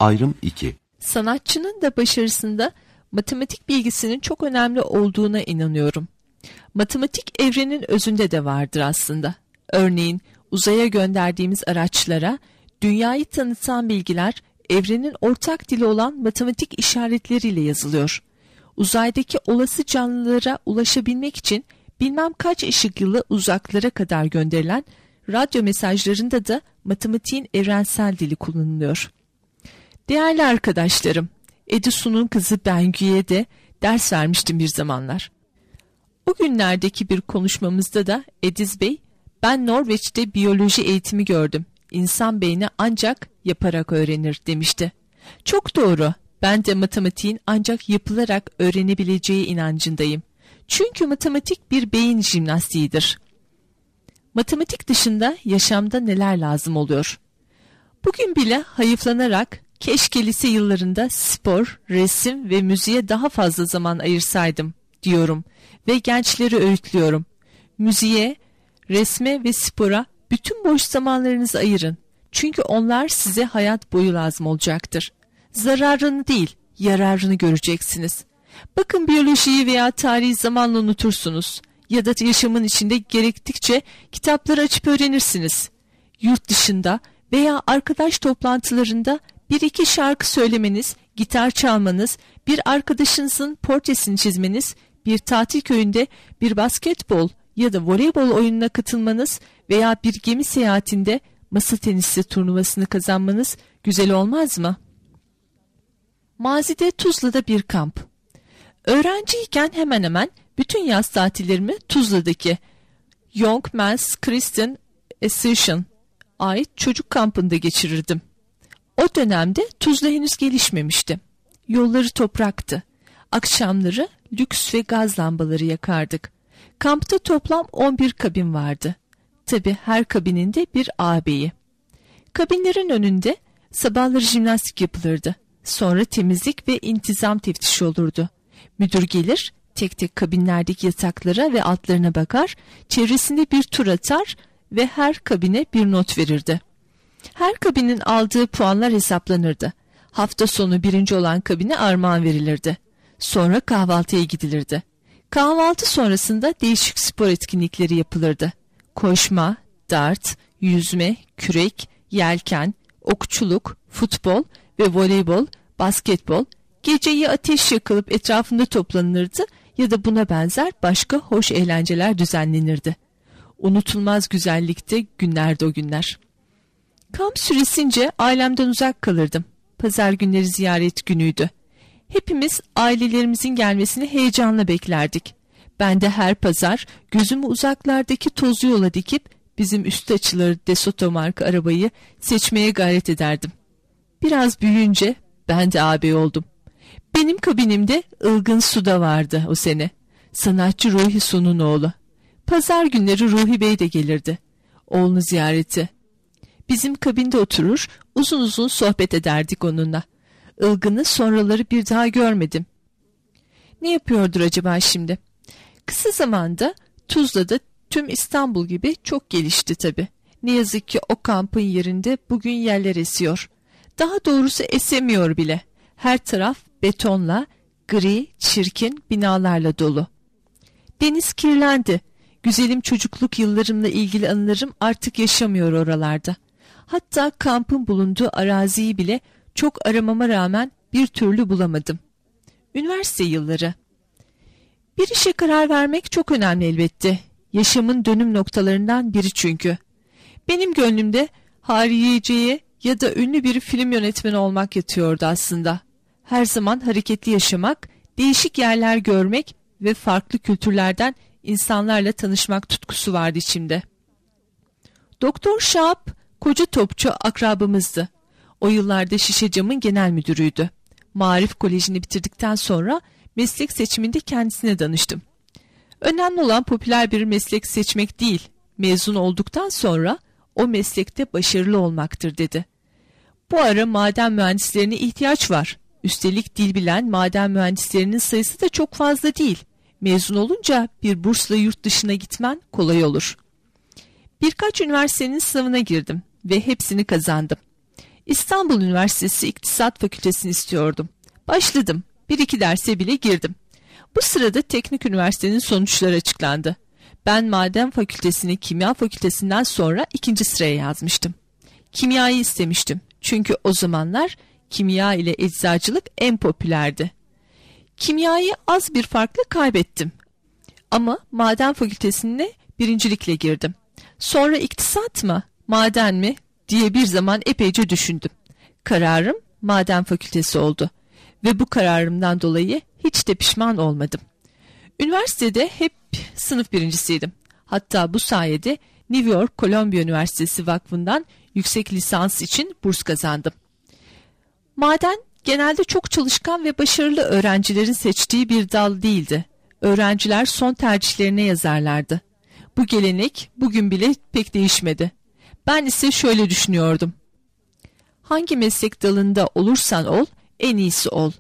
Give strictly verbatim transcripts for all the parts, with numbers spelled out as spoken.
Ayrım iki. Sanatçının da başarısında matematik bilgisinin çok önemli olduğuna inanıyorum. Matematik evrenin özünde de vardır aslında. Örneğin uzaya gönderdiğimiz araçlara dünyayı tanıtan bilgiler evrenin ortak dili olan matematik işaretleriyle yazılıyor. Uzaydaki olası canlılara ulaşabilmek için bilmem kaç ışık yılı uzaklara kadar gönderilen radyo mesajlarında da matematiğin evrensel dili kullanılıyor. Değerli arkadaşlarım, Edison'un kızı Bengü'ye de ders vermiştim bir zamanlar. O günlerdeki bir konuşmamızda da Ediz Bey, ben Norveç'te biyoloji eğitimi gördüm. İnsan beyni ancak yaparak öğrenir demişti. Çok doğru, ben de matematiğin ancak yapılarak öğrenebileceği inancındayım. Çünkü matematik bir beyin jimnastiğidir. Matematik dışında yaşamda neler lazım oluyor? Bugün bile hayıflanarak keşke lise yıllarında spor, resim ve müziğe daha fazla zaman ayırsaydım diyorum ve gençleri öğütlüyorum. Müziğe, resme ve spora bütün boş zamanlarınızı ayırın. Çünkü onlar size hayat boyu lazım olacaktır. Zararını değil, yararını göreceksiniz. Bakın biyolojiyi veya tarihi zamanla unutursunuz. Ya da yaşamın içinde gerektikçe kitapları açıp öğrenirsiniz. Yurt dışında veya arkadaş toplantılarında bir iki şarkı söylemeniz, gitar çalmanız, bir arkadaşınızın portresini çizmeniz, bir tatil köyünde bir basketbol ya da voleybol oyununa katılmanız veya bir gemi seyahatinde masa tenisi turnuvasını kazanmanız güzel olmaz mı? Mazide Tuzla'da bir kamp. Öğrenciyken hemen hemen bütün yaz tatillerimi Tuzla'daki Young Men's Christian Association ait çocuk kampında geçirirdim. O dönemde Tuzla henüz gelişmemişti. Yolları topraktı. Akşamları lüks ve gaz lambaları yakardık. Kampta toplam on bir kabin vardı. Tabii her kabininde bir ağabeyi. Kabinlerin önünde sabahları jimnastik yapılırdı. Sonra temizlik ve intizam teftişi olurdu. Müdür gelir, tek tek kabinlerdeki yataklara ve altlarına bakar, çevresinde bir tur atar ve her kabine bir not verirdi. Her kabinin aldığı puanlar hesaplanırdı. Hafta sonu birinci olan kabine armağan verilirdi. Sonra kahvaltıya gidilirdi. Kahvaltı sonrasında değişik spor etkinlikleri yapılırdı. Koşma, dart, yüzme, kürek, yelken, okçuluk, futbol ve voleybol, basketbol, geceyi ateş yakılıp etrafında toplanılırdı ya da buna benzer başka hoş eğlenceler düzenlenirdi. Unutulmaz güzellikte günlerdi o günler. Kamp süresince ailemden uzak kalırdım. Pazar günleri ziyaret günüydü. Hepimiz ailelerimizin gelmesini heyecanla beklerdik. Ben de her pazar gözümü uzaklardaki tozlu yola dikip bizim üstü açıları DeSoto marka arabayı seçmeye gayret ederdim. Biraz büyüyünce ben de ağabey oldum. Benim kabinimde Ilgın Suda vardı o sene. Sanatçı Ruhi Su'nun oğlu. Pazar günleri Ruhi Bey de gelirdi. Oğlunu ziyareti. Bizim kabinde oturur, uzun uzun sohbet ederdik onunla. Ilgın'ı sonraları bir daha görmedim. Ne yapıyordur acaba şimdi? Kısa zamanda Tuzla'da tüm İstanbul gibi çok gelişti tabii. Ne yazık ki o kampın yerinde bugün yerler esiyor. Daha doğrusu esemiyor bile. Her taraf betonla, gri, çirkin binalarla dolu. Deniz kirlendi. Güzelim çocukluk yıllarımla ilgili anılarım artık yaşamıyor oralarda. Hatta kampın bulunduğu araziyi bile çok aramama rağmen bir türlü bulamadım. Üniversite yılları. Bir işe karar vermek çok önemli elbette. Yaşamın dönüm noktalarından biri çünkü. Benim gönlümde hariyeciye ya da ünlü bir film yönetmeni olmak yatıyordu aslında. Her zaman hareketli yaşamak, değişik yerler görmek ve farklı kültürlerden insanlarla tanışmak tutkusu vardı içimde. Doktor Şahap, koca topçu akrabamızdı. O yıllarda Şişecam'ın genel müdürüydü. Maarif Koleji'ni bitirdikten sonra meslek seçiminde kendisine danıştım. Önemli olan popüler bir meslek seçmek değil, mezun olduktan sonra o meslekte başarılı olmaktır dedi. Bu ara maden mühendislerine ihtiyaç var. Üstelik dil bilen maden mühendislerinin sayısı da çok fazla değil. Mezun olunca bir bursla yurt dışına gitmen kolay olur. Birkaç üniversitenin sınavına girdim ve hepsini kazandım. İstanbul Üniversitesi İktisat Fakültesini istiyordum. Başladım. Bir iki derse bile girdim. Bu sırada Teknik Üniversitenin sonuçları açıklandı. Ben Maden Fakültesini Kimya Fakültesinden sonra ikinci sıraya yazmıştım. Kimyayı istemiştim. Çünkü o zamanlar kimya ile eczacılık en popülerdi. Kimyayı az bir farkla kaybettim. Ama Maden Fakültesine birincilikle girdim. Sonra iktisat mı, maden mi diye bir zaman epeyce düşündüm. Kararım Maden Fakültesi oldu. Ve bu kararımdan dolayı hiç de pişman olmadım. Üniversitede hep sınıf birincisiydim. Hatta bu sayede New York Columbia Üniversitesi Vakfı'ndan yüksek lisans için burs kazandım. Maden genelde çok çalışkan ve başarılı öğrencilerin seçtiği bir dal değildi. Öğrenciler son tercihlerine yazarlardı. Bu gelenek bugün bile pek değişmedi. Ben ise şöyle düşünüyordum. Hangi meslek dalında olursan ol, en iyisi ol.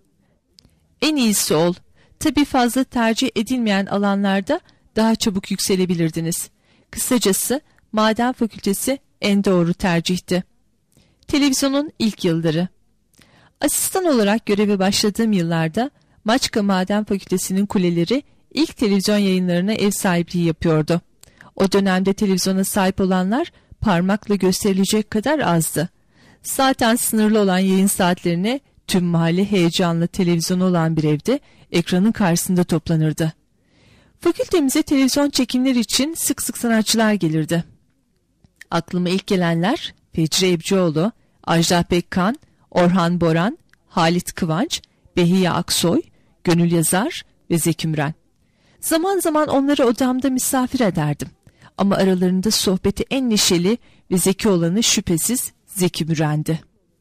En iyisi ol. Tabii fazla tercih edilmeyen alanlarda daha çabuk yükselebilirdiniz. Kısacası Maden Fakültesi en doğru tercihti. Televizyonun ilk yılları. Asistan olarak göreve başladığım yıllarda Maçka Maden Fakültesi'nin kuleleri ilk televizyon yayınlarına ev sahipliği yapıyordu. O dönemde televizyona sahip olanlar parmakla gösterilecek kadar azdı. Zaten sınırlı olan yayın saatlerine tüm mahalle heyecanla televizyonu olan bir evde ekranın karşısında toplanırdı. Fakültemize televizyon çekimleri için sık sık sanatçılar gelirdi. Aklıma ilk gelenler Fecri Ebcioğlu, Ajda Pekkan, Orhan Boran, Halit Kıvanç, Behiye Aksoy, Gönül Yazar ve Zeki Müren. Zaman zaman onları odamda misafir ederdim. Ama aralarında sohbeti en neşeli ve zeki olanı şüphesiz Zeki Müren'di.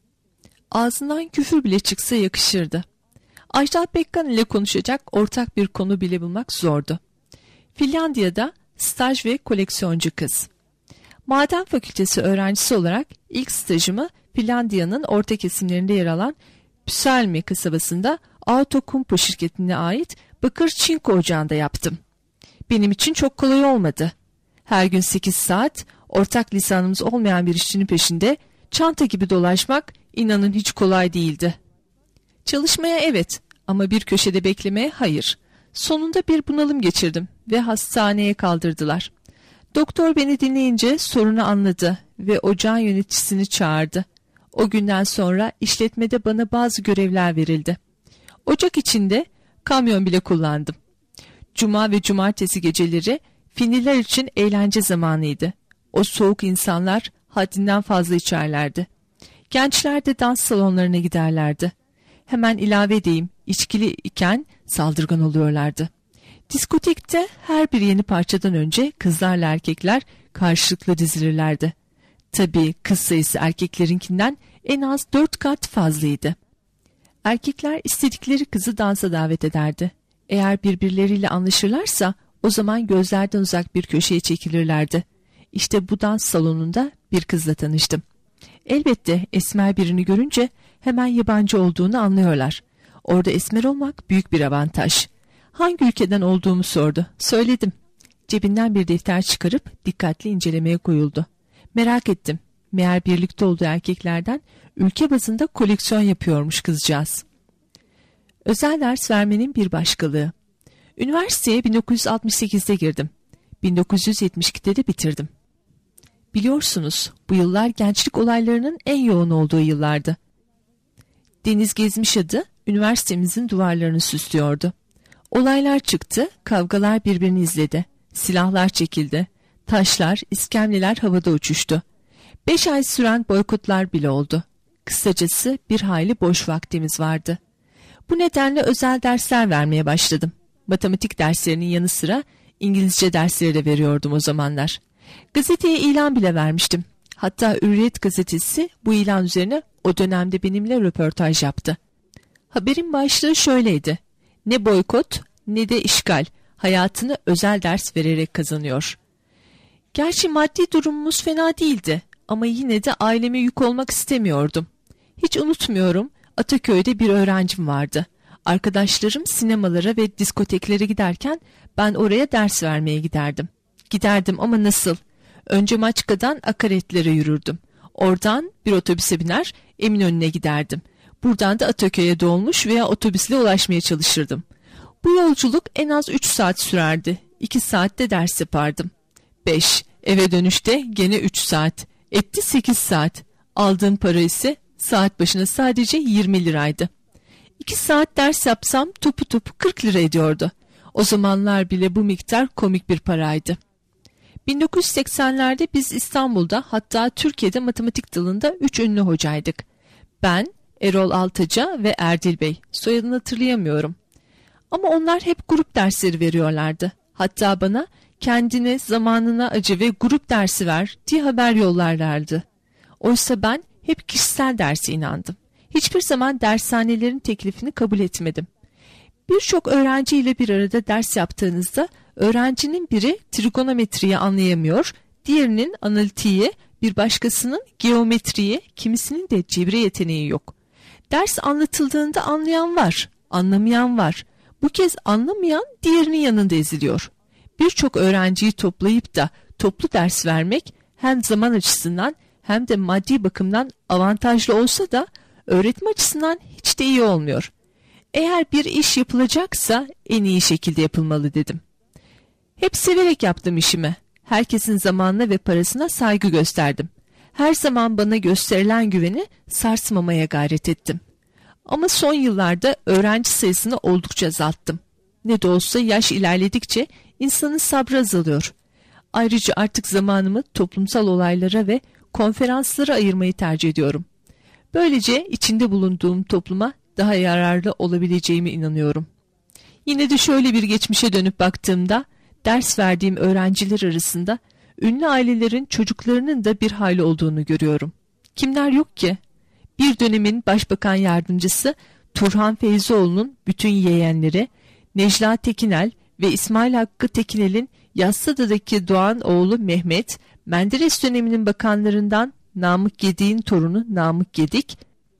Ağzından küfür bile çıksa yakışırdı. Ajda Pekkan ile konuşacak ortak bir konu bile bulmak zordu. Finlandiya'da staj ve koleksiyoncu kız. Maden Fakültesi öğrencisi olarak ilk stajımı Finlandiya'nın orta kesimlerinde yer alan Psalmi kasabasında Outokumpu şirketine ait bakır çinko ocağında yaptım. Benim için çok kolay olmadı. Her gün sekiz saat ortak lisanımız olmayan bir işçinin peşinde çanta gibi dolaşmak inanın hiç kolay değildi. Çalışmaya evet ama bir köşede beklemeye hayır. Sonunda bir bunalım geçirdim ve hastaneye kaldırdılar. Doktor beni dinleyince sorunu anladı ve ocağın yöneticisini çağırdı. O günden sonra işletmede bana bazı görevler verildi. Ocak içinde kamyon bile kullandım. Cuma ve cumartesi geceleri Finliler için eğlence zamanıydı. O soğuk insanlar haddinden fazla içerlerdi. Gençler de dans salonlarına giderlerdi. Hemen ilave edeyim, içkili iken saldırgan oluyorlardı. Diskotekte her bir yeni parçadan önce kızlarla erkekler karşılıklı dizilirlerdi. Tabii kız sayısı erkeklerinkinden en az dört kat fazlaydı. Erkekler istedikleri kızı dansa davet ederdi. Eğer birbirleriyle anlaşırlarsa o zaman gözlerden uzak bir köşeye çekilirlerdi. İşte bu dans salonunda bir kızla tanıştım. Elbette esmer birini görünce hemen yabancı olduğunu anlıyorlar. Orada esmer olmak büyük bir avantaj. Hangi ülkeden olduğumu sordu. Söyledim. Cebinden bir defter çıkarıp dikkatli incelemeye koyuldu. Merak ettim. Meğer birlikte olduğu erkeklerden ülke bazında koleksiyon yapıyormuş kızcağız. Özel ders vermenin bir başkalığı. Üniversiteye bin dokuz yüz altmış sekizde girdim. bin dokuz yüz yetmiş ikide de bitirdim. Biliyorsunuz bu yıllar gençlik olaylarının en yoğun olduğu yıllardı. Deniz Gezmiş adı üniversitemizin duvarlarını süslüyordu. Olaylar çıktı, kavgalar birbirini izledi. Silahlar çekildi. Taşlar, iskemleler havada uçuştu. Beş ay süren boykotlar bile oldu. Kısacası bir hayli boş vaktimiz vardı. Bu nedenle özel dersler vermeye başladım. Matematik derslerinin yanı sıra İngilizce dersleri de veriyordum o zamanlar. Gazeteye ilan bile vermiştim. Hatta Hürriyet gazetesi bu ilan üzerine o dönemde benimle röportaj yaptı. Haberin başlığı şöyleydi. Ne boykot ne de işgal hayatını özel ders vererek kazanıyor. Gerçi maddi durumumuz fena değildi ama yine de aileme yük olmak istemiyordum. Hiç unutmuyorum, Ataköy'de bir öğrencim vardı. Arkadaşlarım sinemalara ve diskoteklere giderken ben oraya ders vermeye giderdim. Giderdim ama nasıl? Önce Maçka'dan akaretlere yürürdüm. Oradan bir otobüse biner, Eminönü'ne giderdim. Buradan da Ataköy'e dolmuş veya otobüsle ulaşmaya çalışırdım. Bu yolculuk en az üç saat sürerdi. iki saatte ders yapardım. beş. Eve dönüşte gene üç saat. Etti sekiz saat. Aldığım para ise saat başına sadece yirmi liraydı. iki saat ders yapsam topu topu kırk lira ediyordu. O zamanlar bile bu miktar komik bir paraydı. bin dokuz yüz seksenlerde biz İstanbul'da, hatta Türkiye'de matematik dalında üç ünlü hocaydık. Ben, Erol Altaca ve Erdil Bey. Soyadını hatırlayamıyorum. Ama onlar hep grup dersleri veriyorlardı. Hatta bana kendine, zamanına acı ve grup dersi ver diye haber yollarlardı. Oysa ben hep kişisel derse inandım. Hiçbir zaman dershanelerin teklifini kabul etmedim. Birçok öğrenciyle bir arada ders yaptığınızda öğrencinin biri trigonometriyi anlayamıyor, diğerinin analitiği, bir başkasının geometriyi, kimisinin de cebre yeteneği yok. Ders anlatıldığında anlayan var, anlamayan var. Bu kez anlamayan diğerinin yanında eziliyor. Birçok öğrenciyi toplayıp da toplu ders vermek hem zaman açısından hem de maddi bakımdan avantajlı olsa da öğretme açısından hiç de iyi olmuyor. Eğer bir iş yapılacaksa en iyi şekilde yapılmalı dedim. Hep severek yaptım işimi. Herkesin zamanına ve parasına saygı gösterdim. Her zaman bana gösterilen güveni sarsmamaya gayret ettim. Ama son yıllarda öğrenci sayısını oldukça azalttım. Ne de olsa yaş ilerledikçe insanın sabrı azalıyor. Ayrıca artık zamanımı toplumsal olaylara ve konferanslara ayırmayı tercih ediyorum. Böylece içinde bulunduğum topluma daha yararlı olabileceğime inanıyorum. Yine de şöyle bir geçmişe dönüp baktığımda ders verdiğim öğrenciler arasında ünlü ailelerin çocuklarının da bir hayli olduğunu görüyorum. Kimler yok ki? Bir dönemin başbakan yardımcısı Turhan Feyzioğlu'nun bütün yeğenleri, Necla Tekinel ve İsmail Hakkı Tekinel'in Yassıada'daki doğan oğlu Mehmet, Menderes döneminin bakanlarından Namık Gedik'in torunu Namık Gedik,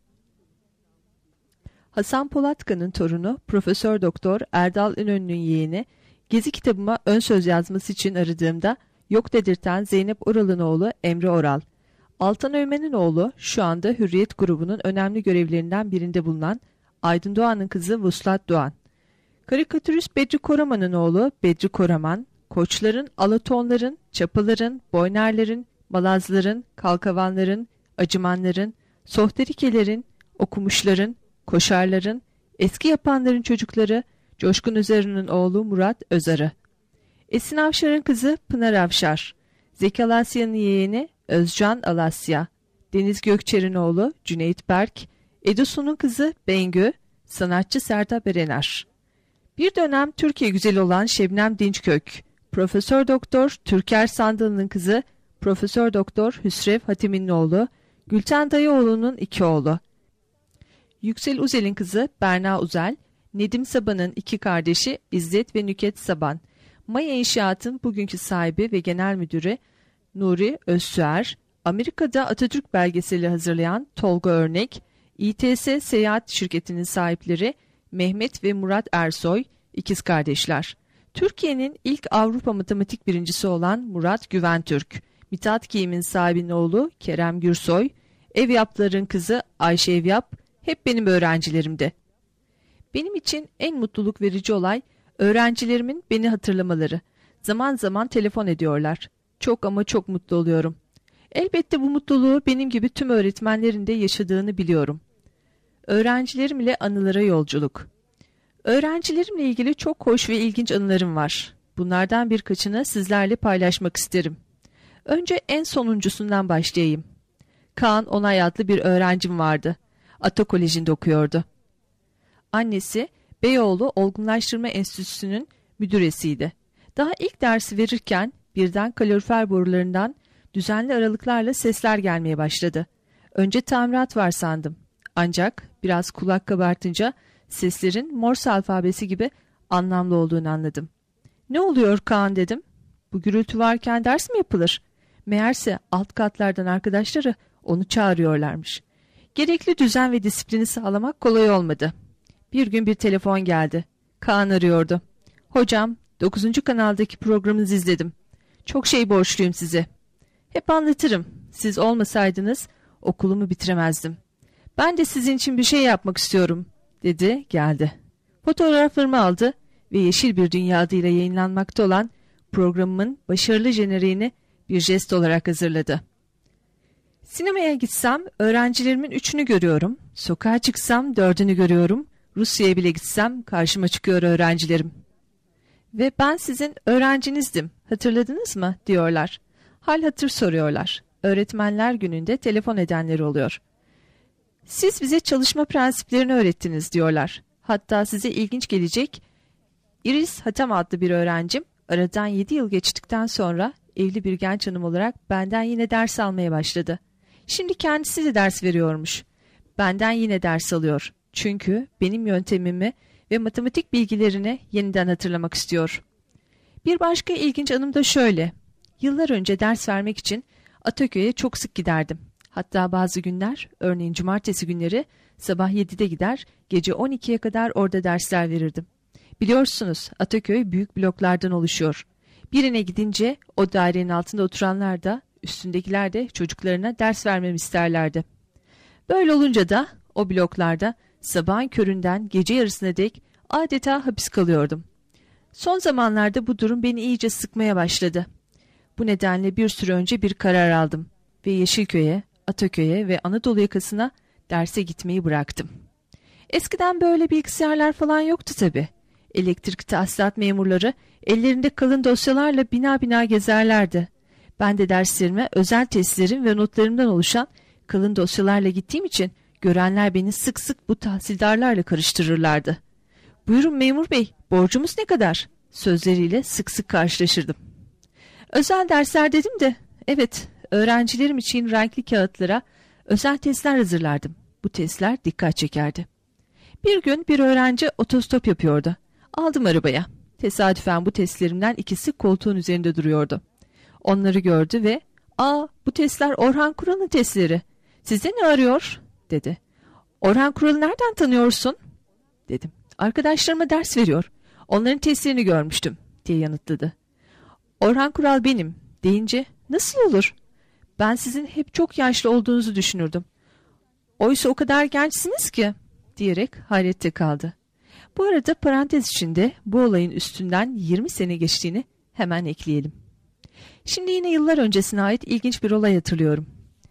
Hasan Polatkan'ın torunu Profesör Doktor Erdal İnönü'nün yeğeni, gezi kitabıma ön söz yazması için aradığımda yok dedirten Zeynep Oral'ın oğlu Emre Oral, Altan Öğmen'in oğlu, şu anda Hürriyet grubunun önemli görevlerinden birinde bulunan Aydın Doğan'ın kızı Vuslat Doğan, karikatürist Bedri Koraman'ın oğlu Bedri Koraman, Koçların, Alatonların, Çapaların, Boynerlerin, Malazların, Kalkavanların, Acımanların, Sohterikelerin, Okumuşların, Koşarların, Eski Yapanların çocukları Coşkun Özarı'nın oğlu Murat Özarı, Esin Avşar'ın kızı Pınar Avşar, Zeki Alasya'nın yeğeni Özcan Alasya, Deniz Gökçer'in oğlu Cüneyt Berk, Edusu'nun kızı Bengü, sanatçı Sertab Erener. Bir dönem Türkiye güzeli olan Şebnem Dinçkök, Profesör Doktor Türker Sandalı'nın kızı Profesör Doktor Hüsrev Hatim'in oğlu, Gülten Dayıoğlu'nun iki oğlu, Yüksel Uzel'in kızı Berna Uzel, Nedim Saban'ın iki kardeşi İzzet ve Nüket Saban, Maya İnşaat'ın bugünkü sahibi ve genel müdürü Nuri Özsüer, Amerika'da Atatürk belgeseli hazırlayan Tolga Örnek, İ T S Seyahat Şirketi'nin sahipleri Mehmet ve Murat Ersoy, ikiz kardeşler. Türkiye'nin ilk Avrupa matematik birincisi olan Murat Güventürk, Mithat Giyim'in sahibinin oğlu Kerem Gürsoy, Evyapların kızı Ayşe Evyap, hep benim öğrencilerimdi. Benim için en mutluluk verici olay öğrencilerimin beni hatırlamaları. Zaman zaman telefon ediyorlar. Çok ama çok mutlu oluyorum. Elbette bu mutluluğu benim gibi tüm öğretmenlerin de yaşadığını biliyorum. Öğrencilerim ile anılara yolculuk. Öğrencilerimle ilgili çok hoş ve ilginç anılarım var. Bunlardan birkaçını sizlerle paylaşmak isterim. Önce en sonuncusundan başlayayım. Kaan Onay adlı bir öğrencim vardı. Ata Koleji'nde okuyordu. Annesi Beyoğlu Olgunlaştırma Enstitüsü'nün müdüresiydi. Daha ilk dersi verirken birden kalorifer borularından düzenli aralıklarla sesler gelmeye başladı. Önce tamirat var sandım. Ancak biraz kulak kabartınca seslerin Morse alfabesi gibi anlamlı olduğunu anladım. "Ne oluyor Kaan?" dedim. "Bu gürültü varken ders mi yapılır?" Meğerse alt katlardan arkadaşları onu çağırıyorlarmış. Gerekli düzen ve disiplini sağlamak kolay olmadı. Bir gün bir telefon geldi. Kaan arıyordu. "Hocam, dokuzuncu kanaldaki programınızı izledim. Çok şey borçluyum size. Hep anlatırım. Siz olmasaydınız okulumu bitiremezdim. Ben de sizin için bir şey yapmak istiyorum, dedi, geldi. Fotoğraflarımı aldı ve Yeşil Bir Dünya adıyla yayınlanmakta olan programımın başarılı jeneriğini bir jest olarak hazırladı. Sinemaya gitsem öğrencilerimin üçünü görüyorum, sokağa çıksam dördünü görüyorum, Rusya'ya bile gitsem karşıma çıkıyor öğrencilerim. Ve ben sizin öğrencinizdim, hatırladınız mı, diyorlar. Hal hatır soruyorlar. Öğretmenler gününde telefon edenleri oluyor. Siz bize çalışma prensiplerini öğrettiniz, diyorlar. Hatta size ilginç gelecek, Iris Hatem adlı bir öğrencim aradan yedi yıl geçtikten sonra evli bir genç hanım olarak benden yine ders almaya başladı. Şimdi kendisi de ders veriyormuş. Benden yine ders alıyor. Çünkü benim yöntemimi ve matematik bilgilerini yeniden hatırlamak istiyor. Bir başka ilginç anım da şöyle. Yıllar önce ders vermek için Ataköy'e çok sık giderdim. Hatta bazı günler, örneğin cumartesi günleri sabah yedide gider, gece on ikiye kadar orada dersler verirdim. Biliyorsunuz Ataköy büyük bloklardan oluşuyor. Birine gidince o dairenin altında oturanlar da üstündekiler de çocuklarına ders vermemi isterlerdi. Böyle olunca da o bloklarda sabahın köründen gece yarısına dek adeta hapis kalıyordum. Son zamanlarda bu durum beni iyice sıkmaya başladı. Bu nedenle bir süre önce bir karar aldım ve Yeşilköy'e, Ataköy'e ve Anadolu yakasına derse gitmeyi bıraktım. Eskiden böyle bilgisayarlar falan yoktu tabii. Elektrik tahsilat memurları ellerinde kalın dosyalarla bina bina gezerlerdi. Ben de derslerime özel testlerim ve notlarımdan oluşan kalın dosyalarla gittiğim için görenler beni sık sık bu tahsildarlarla karıştırırlardı. "Buyurun memur bey, borcumuz ne kadar?" sözleriyle sık sık karşılaşırdım. Özel dersler dedim de, evet, öğrencilerim için renkli kağıtlara özel testler hazırlardım. Bu testler dikkat çekerdi. Bir gün bir öğrenci otostop yapıyordu. Aldım arabaya. Tesadüfen bu testlerimden ikisi koltuğun üzerinde duruyordu. Onları gördü ve "Aa, bu testler Orhan Kural'ın testleri. Sizde ne arıyor?" dedi. "Orhan Kural'ı nereden tanıyorsun?" dedim. "Arkadaşlarıma ders veriyor. Onların testlerini görmüştüm," diye yanıtladı. "Orhan Kural benim," deyince "Nasıl olur? Ben sizin hep çok yaşlı olduğunuzu düşünürdüm. Oysa o kadar gençsiniz ki," diyerek hayrette kaldı. Bu arada parantez içinde bu olayın üstünden yirmi sene geçtiğini hemen ekleyelim. Şimdi yine yıllar öncesine ait ilginç bir olay hatırlıyorum.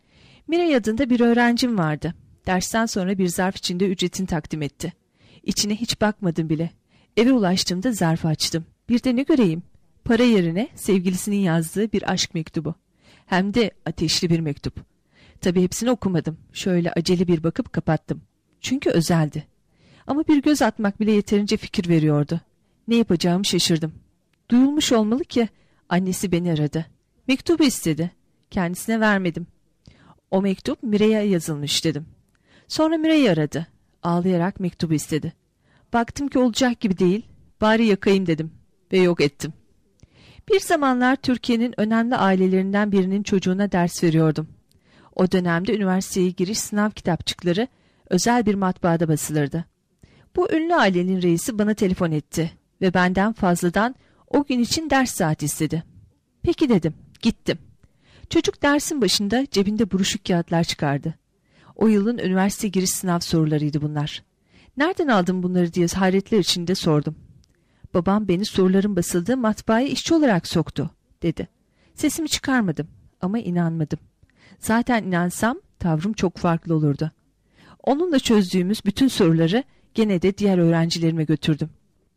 Miray adında bir öğrencim vardı. Dersten sonra bir zarf içinde ücretini takdim etti. İçine hiç bakmadım bile. Eve ulaştığımda zarfı açtım. Bir de ne göreyim? Para yerine sevgilisinin yazdığı bir aşk mektubu. Hem de ateşli bir mektup. Tabii hepsini okumadım. Şöyle acele bir bakıp kapattım. Çünkü özeldi. Ama bir göz atmak bile yeterince fikir veriyordu. Ne yapacağımı şaşırdım. Duyulmuş olmalı ki annesi beni aradı. Mektubu istedi. Kendisine vermedim. O mektup Miray'a yazılmış dedim. Sonra Miray'ı aradı. Ağlayarak mektubu istedi. Baktım ki olacak gibi değil. Bari yakayım dedim ve yok ettim. Bir zamanlar Türkiye'nin önemli ailelerinden birinin çocuğuna ders veriyordum. O dönemde üniversiteye giriş sınav kitapçıkları özel bir matbaada basılırdı. Bu ünlü ailenin reisi bana telefon etti ve benden fazladan o gün için ders saati istedi. Peki dedim, gittim. Çocuk dersin başında cebinde buruşuk kağıtlar çıkardı. O yılın üniversite giriş sınav sorularıydı bunlar. "Nereden aldın bunları?" diye hayretler içinde sordum. "Babam beni soruların basıldığı matbaaya işçi olarak soktu," dedi. Sesimi çıkarmadım ama inanmadım. Zaten inansam tavrım çok farklı olurdu. Onunla çözdüğümüz bütün soruları gene de diğer öğrencilerime götürdüm.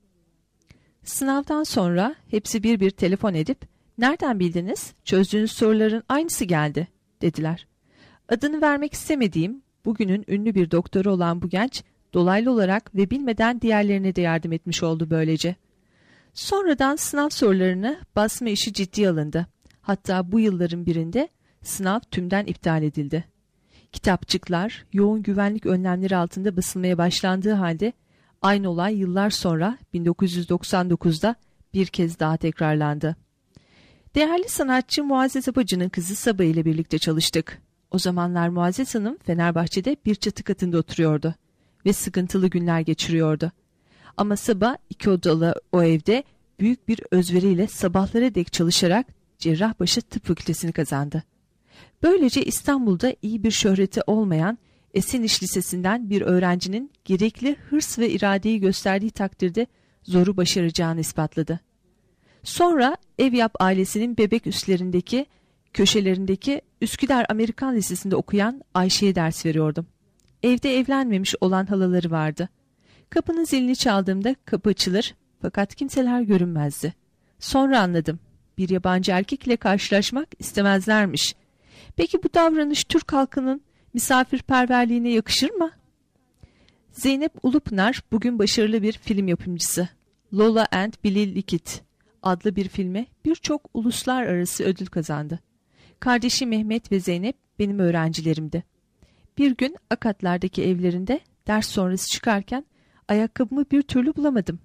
Sınavdan sonra hepsi bir bir telefon edip "Nereden bildiniz? Çözdüğünüz soruların aynısı geldi," dediler. Adını vermek istemediğim, bugünün ünlü bir doktoru olan bu genç dolaylı olarak ve bilmeden diğerlerine de yardım etmiş oldu böylece. Sonradan sınav sorularını basma işi ciddiye alındı. Hatta bu yılların birinde sınav tümden iptal edildi. Kitapçıklar yoğun güvenlik önlemleri altında basılmaya başlandığı halde aynı olay yıllar sonra bin dokuz yüz doksan dokuzda bir kez daha tekrarlandı. Değerli sanatçı Muazzez Apacı'nın kızı Saba ile birlikte çalıştık. O zamanlar Muazzez Hanım Fenerbahçe'de bir çatı katında oturuyordu ve sıkıntılı günler geçiriyordu. Ama Saba iki odalı o evde büyük bir özveriyle sabahlara dek çalışarak Cerrahpaşa Tıp Fakültesini kazandı. Böylece İstanbul'da iyi bir şöhreti olmayan Esseniş Lisesi'nden bir öğrencinin gerekli hırs ve iradeyi gösterdiği takdirde zoru başaracağını ispatladı. Sonra Ev Yap ailesinin bebek üslerindeki köşelerindeki Üsküdar Amerikan Lisesi'nde okuyan Ayşe'ye ders veriyordum. Evde evlenmemiş olan halaları vardı. Kapının zilini çaldığımda kapı açılır fakat kimseler görünmezdi. Sonra anladım. Bir yabancı erkekle karşılaşmak istemezlermiş. Peki bu davranış Türk halkının misafirperverliğine yakışır mı? Zeynep Ulupınar bugün başarılı bir film yapımcısı. Lola and Billy Likit adlı bir filme birçok uluslararası ödül kazandı. Kardeşi Mehmet ve Zeynep benim öğrencilerimdi. Bir gün Akatlar'daki evlerinde ders sonrası çıkarken ayakkabımı bir türlü bulamadım.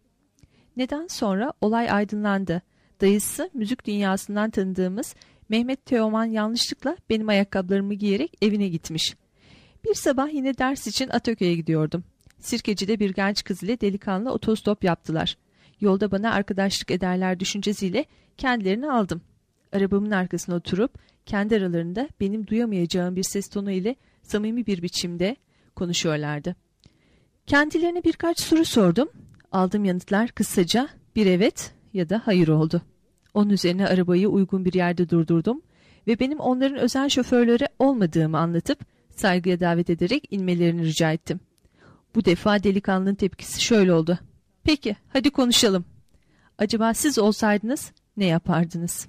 Neden sonra olay aydınlandı. Dayısı müzik dünyasından tanıdığımız Mehmet Teoman yanlışlıkla benim ayakkabılarımı giyerek evine gitmiş. Bir sabah yine ders için Ataköy'e gidiyordum. Sirkeci'de bir genç kız ile delikanlı otostop yaptılar. Yolda bana arkadaşlık ederler düşüncesiyle kendilerini aldım. Arabamın arkasına oturup kendi aralarında benim duyamayacağım bir ses tonu ile samimi bir biçimde konuşuyorlardı. Kendilerine birkaç soru sordum. Aldığım yanıtlar kısaca bir evet ya da hayır oldu. Onun üzerine arabayı uygun bir yerde durdurdum ve benim onların özel şoförleri olmadığımı anlatıp saygıya davet ederek inmelerini rica ettim. Bu defa delikanlının tepkisi şöyle oldu. Peki, hadi konuşalım. Acaba siz olsaydınız ne yapardınız?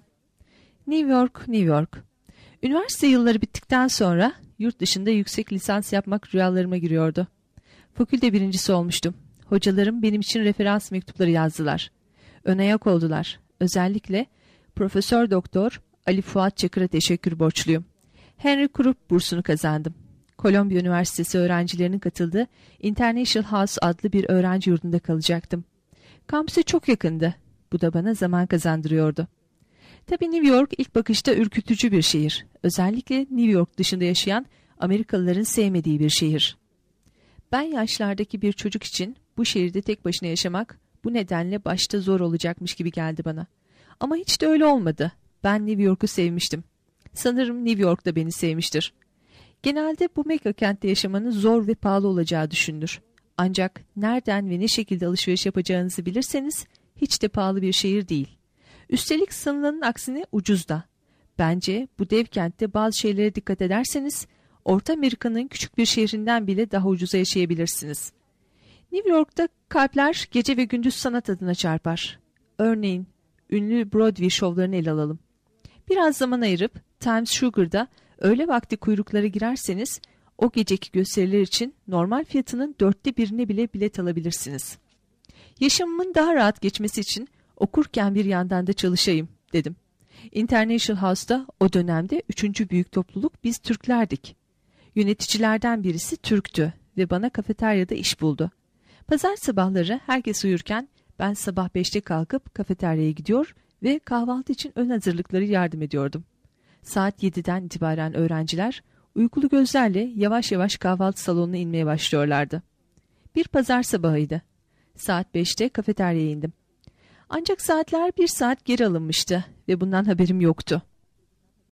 New York, New York. Üniversite yılları bittikten sonra yurt dışında yüksek lisans yapmak rüyalarıma giriyordu. Fakülte birincisi olmuştum. Hocalarım benim için referans mektupları yazdılar. Ön ayak oldular. Özellikle Profesör Doktor Ali Fuat Çakır'a teşekkür borçluyum. Henry Krupp bursunu kazandım. Kolombiya Üniversitesi öğrencilerinin katıldığı International House adlı bir öğrenci yurdunda kalacaktım. Kampüse çok yakındı. Bu da bana zaman kazandırıyordu. Tabii New York ilk bakışta ürkütücü bir şehir. Özellikle New York dışında yaşayan Amerikalıların sevmediği bir şehir. Ben yaşlardaki bir çocuk için bu şehirde tek başına yaşamak bu nedenle başta zor olacakmış gibi geldi bana. Ama hiç de öyle olmadı. Ben New York'u sevmiştim. Sanırım New York da beni sevmiştir. Genelde bu mega kentte yaşamanın zor ve pahalı olacağı düşünülür. Ancak nereden ve ne şekilde alışveriş yapacağınızı bilirseniz hiç de pahalı bir şehir değil. Üstelik sanılanın aksine ucuz da. Bence bu dev kentte bazı şeylere dikkat ederseniz Orta Amerika'nın küçük bir şehrinden bile daha ucuza yaşayabilirsiniz. New York'ta kalpler gece ve gündüz sanat adına çarpar. Örneğin ünlü Broadway şovlarını ele alalım. Biraz zaman ayırıp Times Square'da öğle vakti kuyruklara girerseniz o geceki gösteriler için normal fiyatının dörtte birine bile bilet alabilirsiniz. Yaşamımın daha rahat geçmesi için okurken bir yandan da çalışayım dedim. International House'da o dönemde üçüncü büyük topluluk biz Türklerdik. Yöneticilerden birisi Türktü ve bana kafeteryada iş buldu. Pazar sabahları herkes uyurken ben sabah beşte kalkıp kafeteryaya gidiyor ve kahvaltı için ön hazırlıkları yardım ediyordum. Saat yediden itibaren öğrenciler uykulu gözlerle yavaş yavaş kahvaltı salonuna inmeye başlıyorlardı. Bir pazar sabahıydı. Saat beşte kafeteryaya indim. Ancak saatler bir saat geri alınmıştı ve bundan haberim yoktu.